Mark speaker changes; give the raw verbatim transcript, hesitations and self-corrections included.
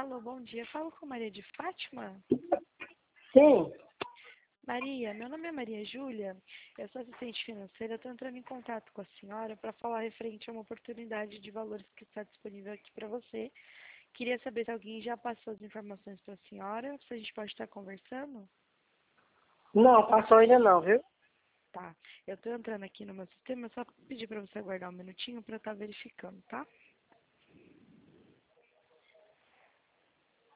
Speaker 1: Alô, bom dia. Falo com Maria de Fátima?
Speaker 2: Sim.
Speaker 1: Maria, meu nome é Maria Júlia, eu sou assistente financeira, estou entrando em contato com a senhora para falar referente a uma oportunidade de valores que está disponível aqui para você. Queria saber se alguém já passou as informações para a senhora, se a gente pode estar conversando?
Speaker 2: Não, passou ainda não, viu?
Speaker 1: Tá, eu estou entrando aqui no meu sistema, só pedir para você aguardar um minutinho para eu estar verificando, tá?